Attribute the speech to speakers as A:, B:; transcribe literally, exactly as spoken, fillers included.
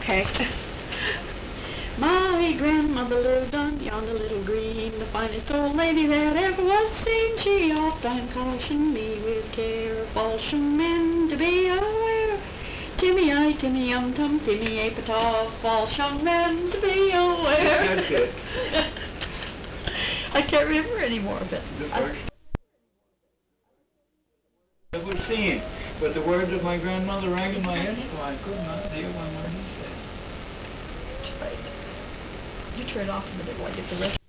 A: Okay. My grandmother lived on yonder little green, the finest old lady that ever was seen. She oft-time cautioned me with care, falchion men to be aware. Timmy I, Timmy yum tum, Timmy a pataw, falchion men to be aware.
B: That's it.
A: I can't remember any more of it.
B: The first I was singing, but the words of my grandmother rang in my head, so I could not hear one word he said.
A: You turn it off in a minute while I get the rest.